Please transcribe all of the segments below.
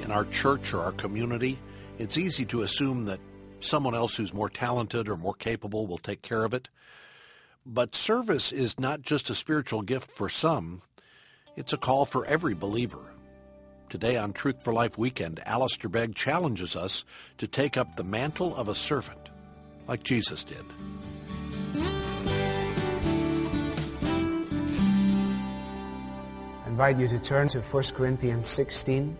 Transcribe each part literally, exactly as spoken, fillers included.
in our church or our community, it's easy to assume that someone else who's more talented or more capable will take care of it. But service is not just a spiritual gift for some, it's a call for every believer. Today on Truth for Life Weekend, Alistair Begg challenges us to take up the mantle of a servant, like Jesus did. I invite you to turn to First Corinthians sixteen.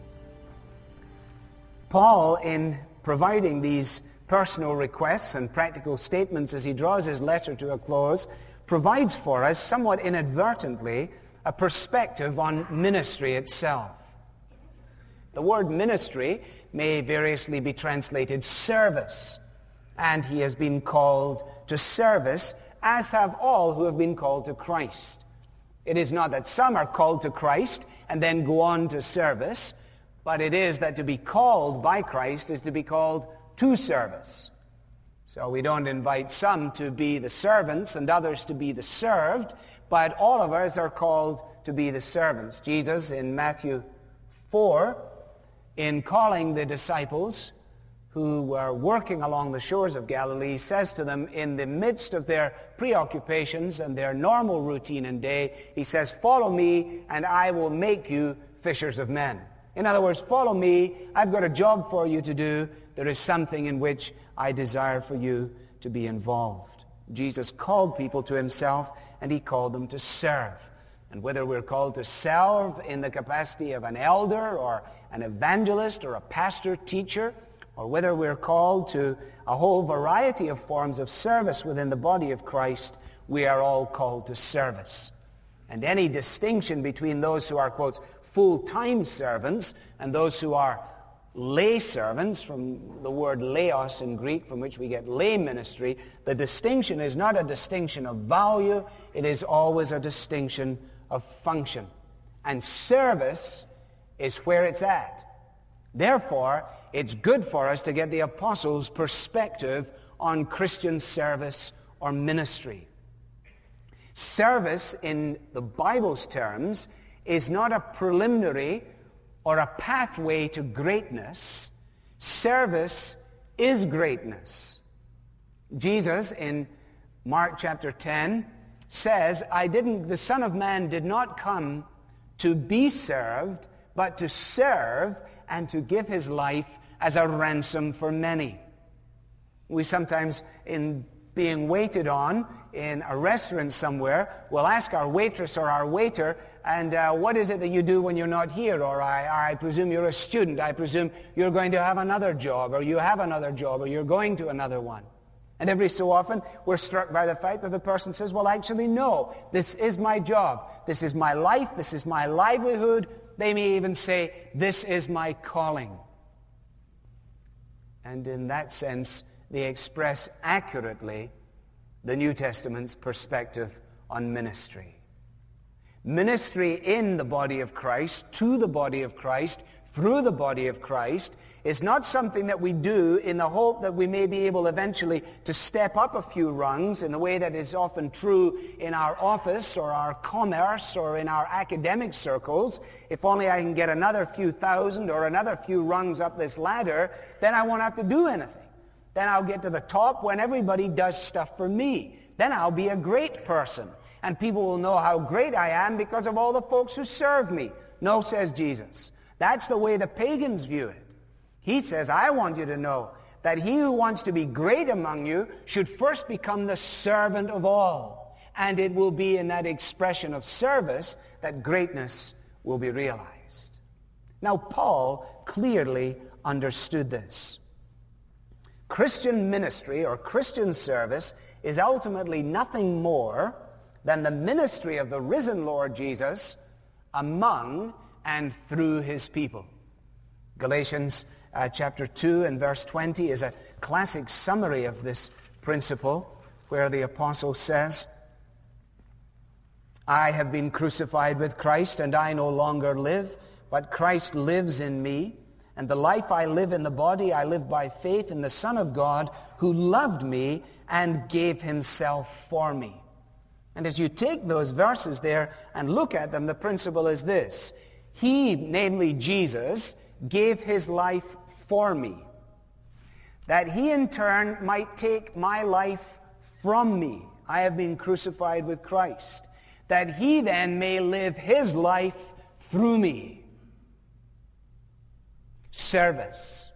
Paul, in providing these personal requests and practical statements as he draws his letter to a close, provides for us, somewhat inadvertently, a perspective on ministry itself. The word ministry may variously be translated service, and he has been called to service, as have all who have been called to Christ. It is not that some are called to Christ and then go on to service, but it is that to be called by Christ is to be called to service. So we don't invite some to be the servants and others to be the served, but all of us are called to be the servants. Jesus in Matthew four, in calling the disciples who were working along the shores of Galilee, says to them in the midst of their preoccupations and their normal routine and day, he says, "Follow me and I will make you fishers of men." In other words, follow me. I've got a job for you to do. There is something in which I desire for you to be involved. Jesus called people to himself, and he called them to serve. And whether we're called to serve in the capacity of an elder or an evangelist or a pastor, teacher, or whether we're called to a whole variety of forms of service within the body of Christ, we are all called to service. And any distinction between those who are, quote, full-time servants and those who are lay servants, from the word laos in Greek, from which we get lay ministry, the distinction is not a distinction of value, it is always a distinction of function. And service is where it's at. Therefore, it's good for us to get the apostles' perspective on Christian service or ministry. Service, in the Bible's terms, is not a preliminary or a pathway to greatness. Service is greatness. Jesus, in Mark chapter ten, says, I didn't, the Son of Man did not come to be served, but to serve and to give his life as a ransom for many. We sometimes, in being waited on in a restaurant somewhere, will ask our waitress or our waiter, and uh, what is it that you do when you're not here? Or I, I presume you're a student. I presume you're going to have another job, or you have another job, or you're going to another one. And every so often, we're struck by the fact that the person says, well, actually, no, this is my job. This is my life. This is my livelihood. They may even say, this is my calling. And in that sense, they express accurately the New Testament's perspective on ministry. Ministry in the body of Christ, to the body of Christ, through the body of Christ, is not something that we do in the hope that we may be able eventually to step up a few rungs in the way that is often true in our office or our commerce or in our academic circles. If only I can get another few thousand or another few rungs up this ladder, then I won't have to do anything. Then I'll get to the top when everybody does stuff for me. Then I'll be a great person. And people will know how great I am because of all the folks who serve me. No, says Jesus. That's the way the pagans view it. He says, I want you to know that he who wants to be great among you should first become the servant of all. And it will be in that expression of service that greatness will be realized. Now, Paul clearly understood this. Christian ministry or Christian service is ultimately nothing more than the ministry of the risen Lord Jesus among and through his people. Galatians uh, chapter two and verse twenty is a classic summary of this principle, where the apostle says, I have been crucified with Christ, and I no longer live, but Christ lives in me. And the life I live in the body, I live by faith in the Son of God, who loved me and gave himself for me. And as you take those verses there and look at them, the principle is this. He, namely Jesus, gave his life for me, that he in turn might take my life from me. I have been crucified with Christ, that he then may live his life through me. Service.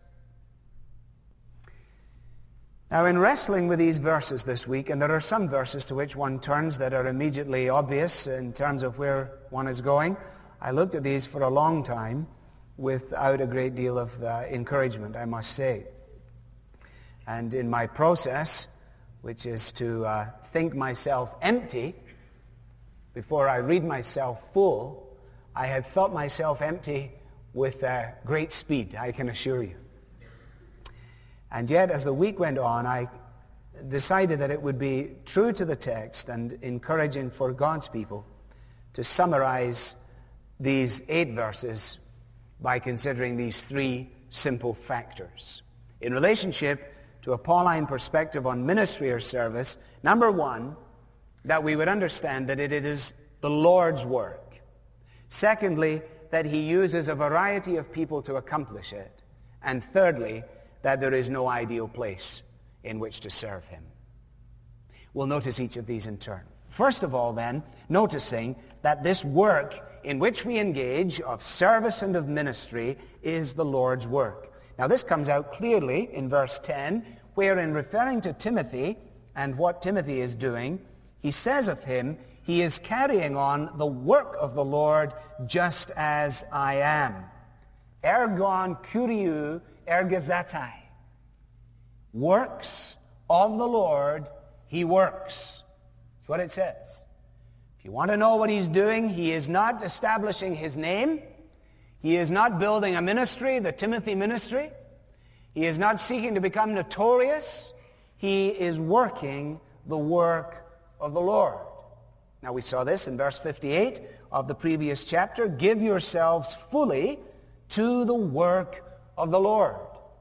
Now, in wrestling with these verses this week, and there are some verses to which one turns that are immediately obvious in terms of where one is going, I looked at these for a long time without a great deal of uh, encouragement, I must say. And in my process, which is to uh, think myself empty before I read myself full, I had thought myself empty with uh, great speed, I can assure you. And yet, as the week went on, I decided that it would be true to the text and encouraging for God's people to summarize these eight verses by considering these three simple factors. In relationship to a Pauline perspective on ministry or service, number one, that we would understand that it is the Lord's work. Secondly, that he uses a variety of people to accomplish it. And thirdly, that there is no ideal place in which to serve him. We'll notice each of these in turn. First of all, then, noticing that this work in which we engage of service and of ministry is the Lord's work. Now, this comes out clearly in verse ten, where in referring to Timothy and what Timothy is doing, he says of him, he is carrying on the work of the Lord just as I am. Ergon kuriou ergazatai. Works of the Lord, he works. That's what it says. If you want to know what he's doing, he is not establishing his name. He is not building a ministry, the Timothy ministry. He is not seeking to become notorious. He is working the work of the Lord. Now we saw this in verse fifty-eight of the previous chapter. Give yourselves fully to the work of the Lord.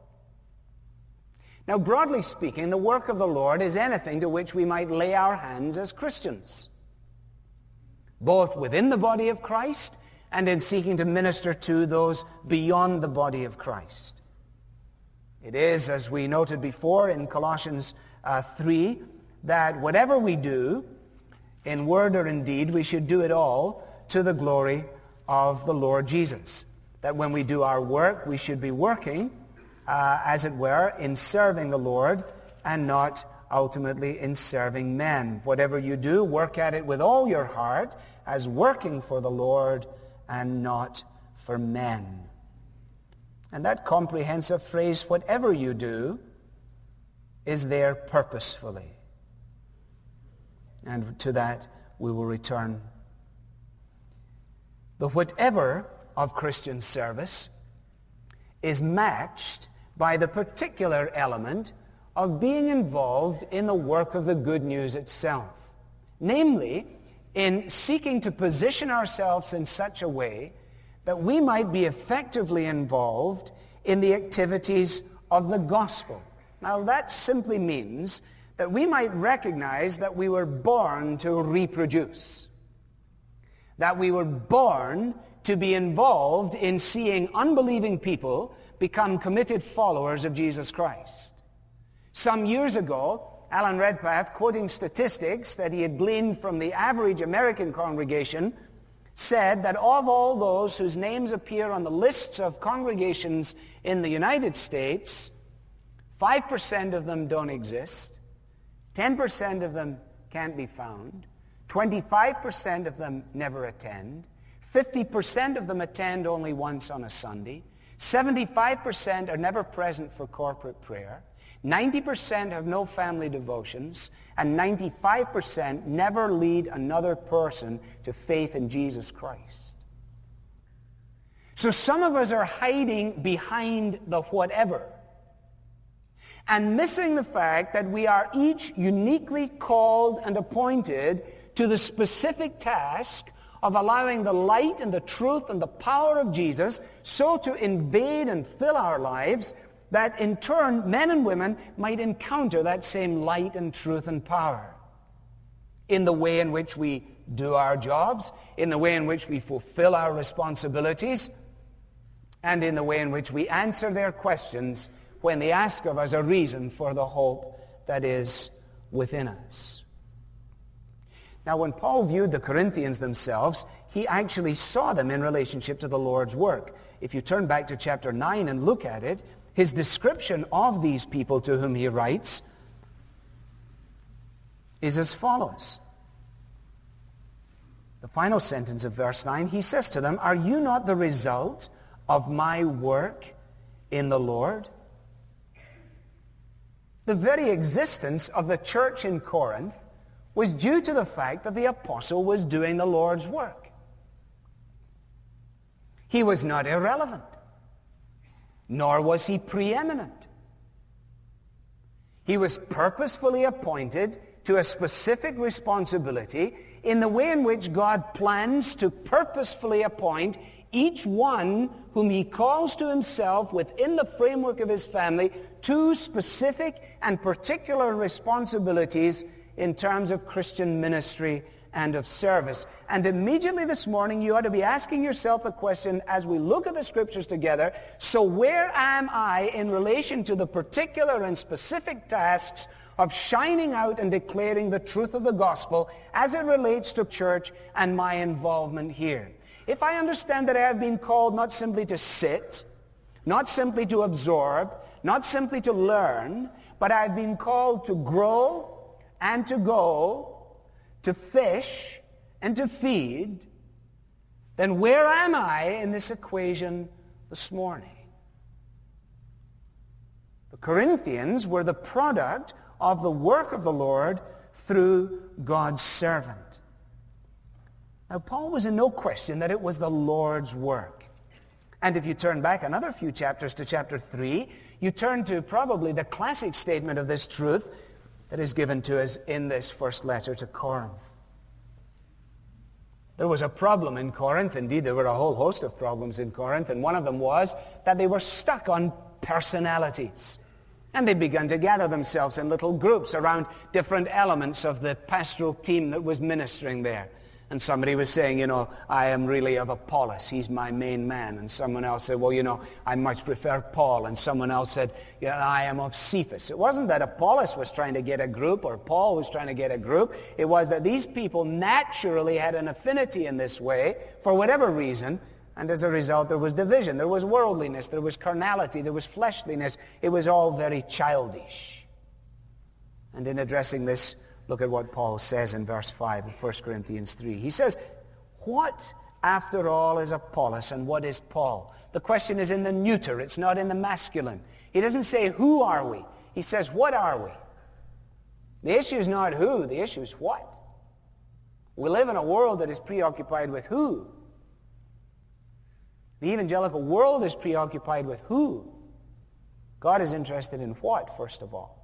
Now, broadly speaking, the work of the Lord is anything to which we might lay our hands as Christians, both within the body of Christ and in seeking to minister to those beyond the body of Christ. It is, as we noted before in Colossians uh, three, that whatever we do, in word or in deed, we should do it all to the glory of the Lord Jesus. That when we do our work, we should be working, uh, as it were, in serving the Lord and not ultimately in serving men. Whatever you do, work at it with all your heart as working for the Lord and not for men. And that comprehensive phrase, whatever you do, is there purposefully. And to that we will return. The whatever of Christian service is matched by the particular element of being involved in the work of the good news itself. Namely, in seeking to position ourselves in such a way that we might be effectively involved in the activities of the gospel. Now, that simply means that we might recognize that we were born to reproduce, that we were born to be involved in seeing unbelieving people become committed followers of Jesus Christ. Some years ago, Alan Redpath, quoting statistics that he had gleaned from the average American congregation, said that of all those whose names appear on the lists of congregations in the United States, five percent of them don't exist, ten percent of them can't be found, twenty-five percent of them never attend, fifty percent of them attend only once on a Sunday, seventy-five percent are never present for corporate prayer, ninety percent have no family devotions, and ninety-five percent never lead another person to faith in Jesus Christ. So some of us are hiding behind the whatever and missing the fact that we are each uniquely called and appointed to the specific task of allowing the light and the truth and the power of Jesus so to invade and fill our lives that in turn men and women might encounter that same light and truth and power in the way in which we do our jobs, in the way in which we fulfill our responsibilities, and in the way in which we answer their questions when they ask of us a reason for the hope that is within us. Now, when Paul viewed the Corinthians themselves, he actually saw them in relationship to the Lord's work. If you turn back to chapter nine and look at it, his description of these people to whom he writes is as follows. The final sentence of verse nine, he says to them, "Are you not the result of my work in the Lord?" The very existence of the church in Corinth was due to the fact that the apostle was doing the Lord's work. He was not irrelevant, nor was he preeminent. He was purposefully appointed to a specific responsibility in the way in which God plans to purposefully appoint each one whom he calls to himself within the framework of his family to specific and particular responsibilities in terms of Christian ministry and of service. And immediately this morning you ought to be asking yourself the question as we look at the Scriptures together, so where am I in relation to the particular and specific tasks of shining out and declaring the truth of the gospel as it relates to church and my involvement here? If I understand that I have been called not simply to sit, not simply to absorb, not simply to learn, but I've been called to grow and to go, to fish and to feed, then where am I in this equation this morning? The Corinthians were the product of the work of the Lord through God's servant. Now, Paul was in no question that it was the Lord's work. And if you turn back another few chapters to chapter three, you turn to probably the classic statement of this truth that is given to us in this first letter to Corinth. There was a problem in Corinth. Indeed, there were a whole host of problems in Corinth, and one of them was that they were stuck on personalities. And they began to gather themselves in little groups around different elements of the pastoral team that was ministering there. And somebody was saying, you know, I am really of Apollos. He's my main man. And someone else said, well, you know, I much prefer Paul. And someone else said, yeah, I am of Cephas. It wasn't that Apollos was trying to get a group or Paul was trying to get a group. It was that these people naturally had an affinity in this way for whatever reason. And as a result, there was division. There was worldliness. There was carnality. There was fleshliness. It was all very childish. And in addressing this, look at what Paul says in verse five of First Corinthians three. He says, what, after all, is Apollos and what is Paul? The question is in the neuter. It's not in the masculine. He doesn't say, who are we? He says, what are we? The issue is not who. The issue is what. We live in a world that is preoccupied with who. The evangelical world is preoccupied with who. God is interested in what, first of all.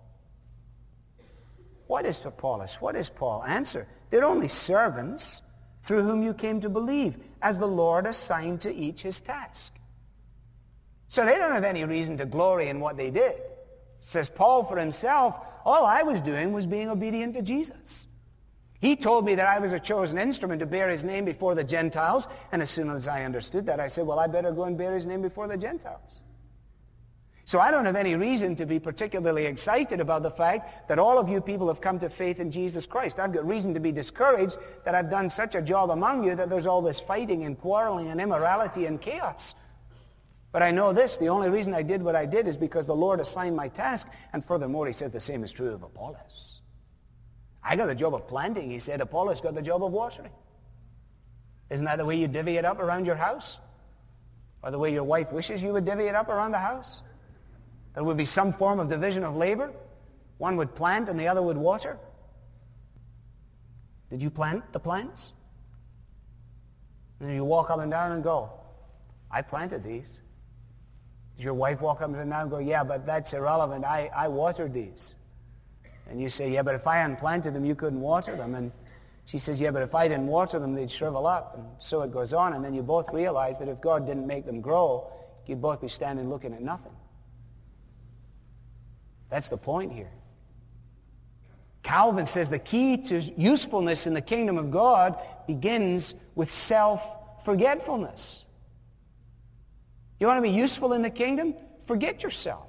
What is Apollos? What is Paul? Answer, they're only servants through whom you came to believe, as the Lord assigned to each his task. So they don't have any reason to glory in what they did. Says Paul for himself, all I was doing was being obedient to Jesus. He told me that I was a chosen instrument to bear his name before the Gentiles, and as soon as I understood that, I said, well, I better go and bear his name before the Gentiles. So I don't have any reason to be particularly excited about the fact that all of you people have come to faith in Jesus Christ. I've got reason to be discouraged that I've done such a job among you that there's all this fighting and quarreling and immorality and chaos. But I know this, the only reason I did what I did is because the Lord assigned my task, and furthermore, he said the same is true of Apollos. I got the job of planting, he said. Apollos got the job of watering. Isn't that the way you divvy it up around your house? Or the way your wife wishes you would divvy it up around the house? There would be some form of division of labor. One would plant and the other would water. Did you plant the plants? And you walk up and down and go, I planted these. Does your wife walk up and down and go, yeah, but that's irrelevant. I, I watered these. And you say, yeah, but if I hadn't planted them, you couldn't water them. And she says, yeah, but if I didn't water them, they'd shrivel up. And so it goes on. And then you both realize that if God didn't make them grow, you'd both be standing looking at nothing. That's the point here. Calvin says the key to usefulness in the kingdom of God begins with self-forgetfulness. You want to be useful in the kingdom? Forget yourself.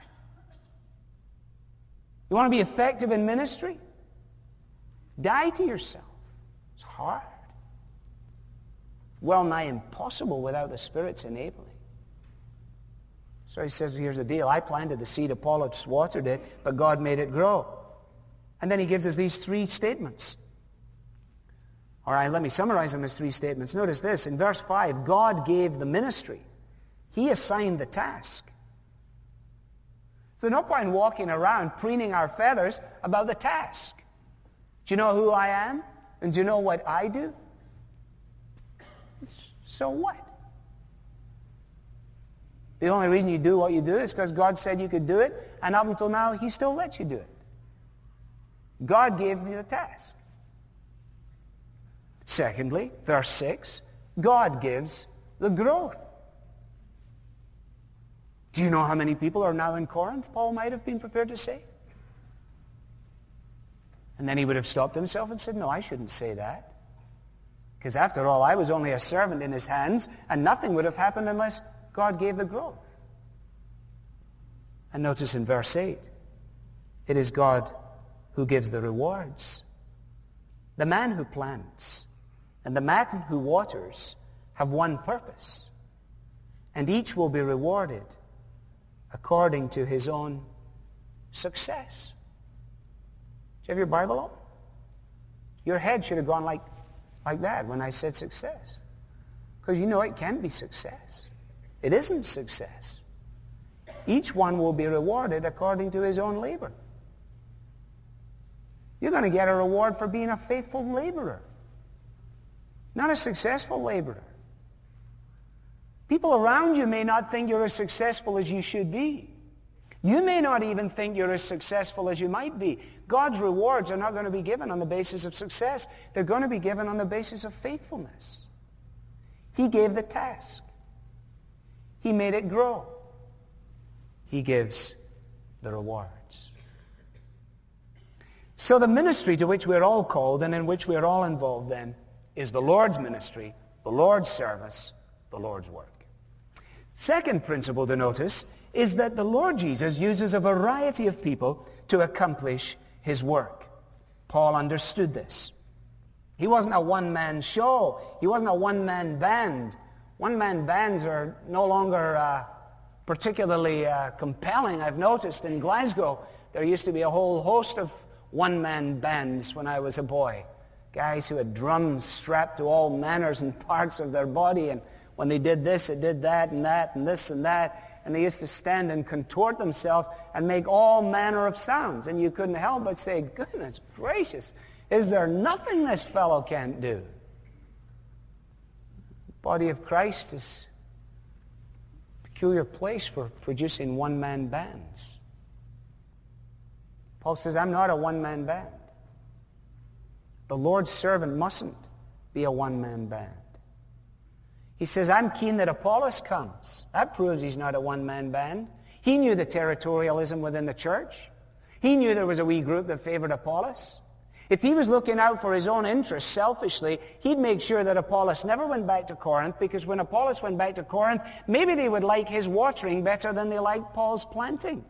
You want to be effective in ministry? Die to yourself. It's hard. Well nigh impossible without the Spirit's enabling. So he says, here's the deal. I planted the seed, Apollos watered it, but God made it grow. And then he gives us these three statements. All right, let me summarize them as three statements. Notice this. In verse five, God gave the ministry. He assigned the task. So no point in walking around preening our feathers about the task. Do you know who I am? And do you know what I do? So what? The only reason you do what you do is because God said you could do it, and up until now, he still lets you do it. God gave you the task. Secondly, verse six, God gives the growth. Do you know how many people are now in Corinth, Paul might have been prepared to say? And then he would have stopped himself and said, no, I shouldn't say that. Because after all, I was only a servant in his hands, and nothing would have happened unless God gave the growth. And notice in verse eight, it is God who gives the rewards. The man who plants and the man who waters have one purpose, and each will be rewarded according to his own success. Do you have your Bible on? Your head should have gone like, like that when I said success. Because you know it can't be success. It isn't success. Each one will be rewarded according to his own labor. You're going to get a reward for being a faithful laborer, not a successful laborer. People around you may not think you're as successful as you should be. You may not even think you're as successful as you might be. God's rewards are not going to be given on the basis of success. They're going to be given on the basis of faithfulness. He gave the task. He made it grow. He gives the rewards. So the ministry to which we're all called and in which we're all involved then is the Lord's ministry, the Lord's service, the Lord's work. Second principle to notice is that the Lord Jesus uses a variety of people to accomplish his work. Paul understood this. He wasn't a one-man show. He wasn't a one-man band. One-man bands are no longer uh, particularly uh, compelling. I've noticed in Glasgow there used to be a whole host of one-man bands when I was a boy. Guys who had drums strapped to all manners and parts of their body, and when they did this, it did that and that and this and that, and they used to stand and contort themselves and make all manner of sounds, and you couldn't help but say, goodness gracious, is there nothing this fellow can't do? The body of Christ is a peculiar place for producing one-man bands. Paul says, I'm not a one-man band. The Lord's servant mustn't be a one-man band. He says, I'm keen that Apollos comes. That proves he's not a one-man band. He knew the territorialism within the church. He knew there was a wee group that favored Apollos. If he was looking out for his own interests selfishly, he'd make sure that Apollos never went back to Corinth, because when Apollos went back to Corinth, maybe they would like his watering better than they liked Paul's planting.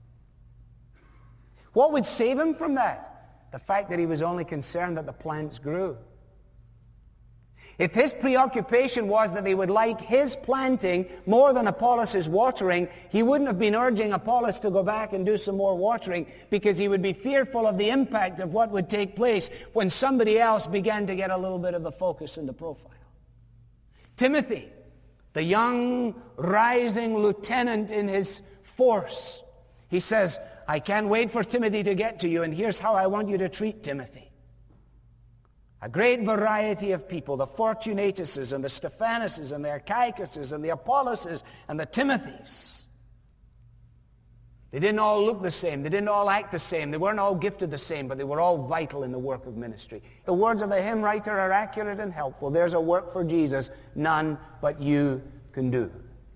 What would save him from that? The fact that he was only concerned that the plants grew. If his preoccupation was that they would like his planting more than Apollos' watering, he wouldn't have been urging Apollos to go back and do some more watering, because he would be fearful of the impact of what would take place when somebody else began to get a little bit of the focus and the profile. Timothy, the young rising lieutenant in his force, he says, I can't wait for Timothy to get to you, and here's how I want you to treat Timothy. A great variety of people, the Fortunatuses and the Stephanuses and the Achaicus's and the Apolloses and the Timothys. They didn't all look the same. They didn't all act the same. They weren't all gifted the same, but they were all vital in the work of ministry. The words of the hymn writer are accurate and helpful. There's a work for Jesus none but you can do.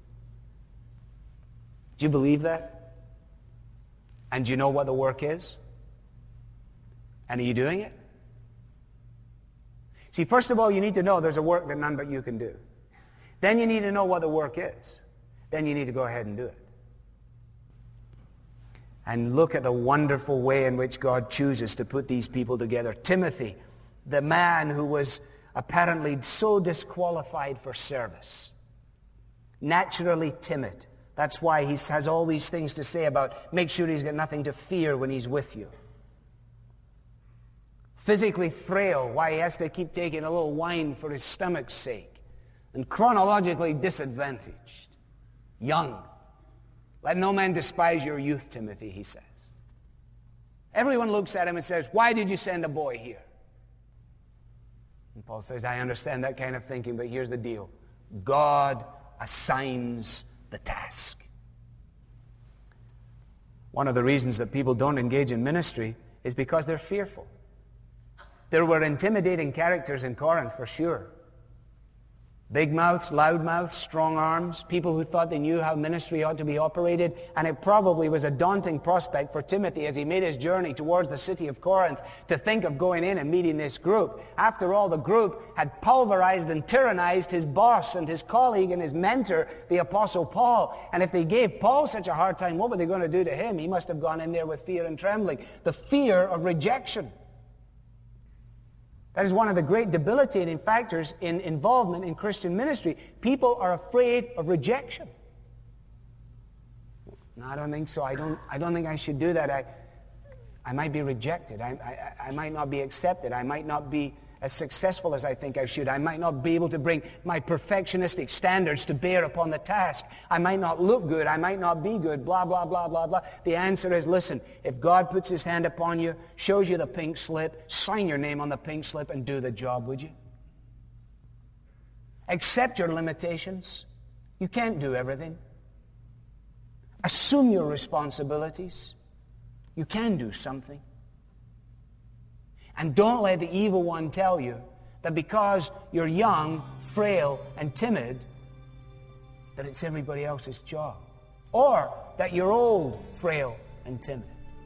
Do you believe that? And do you know what the work is? And are you doing it? See, first of all, you need to know there's a work that none but you can do. Then you need to know what the work is. then you need to go ahead and do it. And look at the wonderful way in which God chooses to put these people together. Timothy, the man who was apparently so disqualified for service, naturally timid. That's why he has all these things to say about make sure he's got nothing to fear when he's with you. Physically frail, why he has to keep taking a little wine for his stomach's sake. And chronologically disadvantaged. Young. Let no man despise your youth, Timothy, he says. Everyone looks at him and says, why did you send a boy here? And Paul says, I understand that kind of thinking, but here's the deal. God assigns the task. One of the reasons that people don't engage in ministry is because they're fearful. There were intimidating characters in Corinth, for sure. Big mouths, loud mouths, strong arms, people who thought they knew how ministry ought to be operated, and it probably was a daunting prospect for Timothy as he made his journey towards the city of Corinth to think of going in and meeting this group. After all, the group had pulverized and tyrannized his boss and his colleague and his mentor, the Apostle Paul. And if they gave Paul such a hard time, what were they going to do to him? He must have gone in there with fear and trembling. The fear of rejection. That is one of the great debilitating factors in involvement in Christian ministry. People are afraid of rejection. No, I don't think so. I don't, I don't think I should do that. I, I might be rejected. I, I, I might not be accepted. I might not be as successful as I think I should. I might not be able to bring my perfectionistic standards to bear upon the task. I might not look good. I might not be good. Blah, blah, blah, blah, blah. The answer is, listen, if God puts his hand upon you, shows you the pink slip, sign your name on the pink slip and do the job, would you? Accept your limitations. You can't do everything. Assume your responsibilities. You can do something. And don't let the evil one tell you that because you're young, frail, and timid, that it's everybody else's job. Or that you're old, frail, and timid.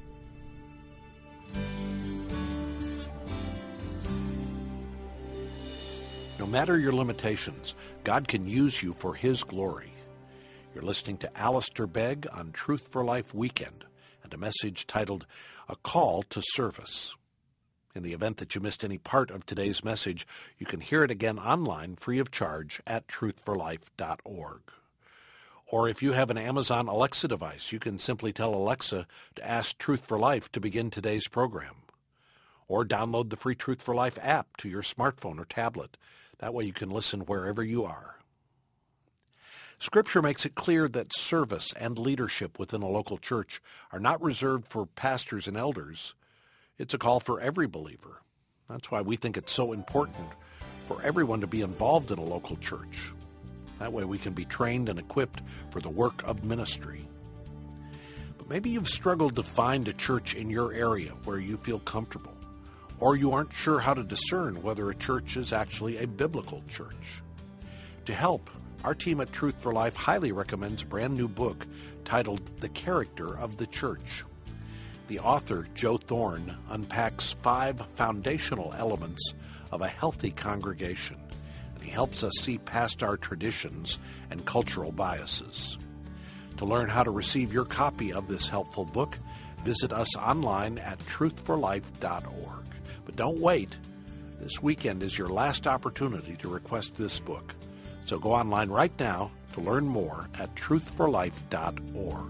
No matter your limitations, God can use you for his glory. You're listening to Alistair Begg on Truth for Life Weekend and a message titled, A Call to Service. In the event that you missed any part of today's message, you can hear it again online free of charge at truth for life dot org. Or if you have an Amazon Alexa device, you can simply tell Alexa to ask Truth for Life to begin today's program. Or download the free Truth for Life app to your smartphone or tablet. That way you can listen wherever you are. Scripture makes it clear that service and leadership within a local church are not reserved for pastors and elders. It's a call for every believer. That's why we think it's so important for everyone to be involved in a local church. That way we can be trained and equipped for the work of ministry. But maybe you've struggled to find a church in your area where you feel comfortable, or you aren't sure how to discern whether a church is actually a biblical church. To help, our team at Truth for Life highly recommends a brand new book titled The Character of the Church. The author, Joe Thorne, unpacks five foundational elements of a healthy congregation, and he helps us see past our traditions and cultural biases. To learn how to receive your copy of this helpful book, visit us online at truth for life dot org. But don't wait. This weekend is your last opportunity to request this book. So go online right now to learn more at truth for life dot org.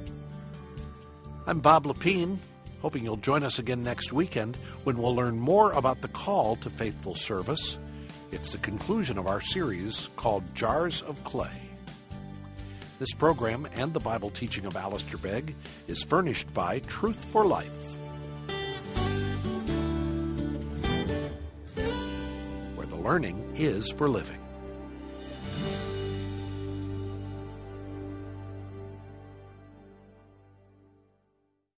I'm Bob Lepine, hoping you'll join us again next weekend when we'll learn more about the call to faithful service. It's the conclusion of our series called Jars of Clay. This program and the Bible teaching of Alistair Begg is furnished by Truth for Life, where the learning is for living.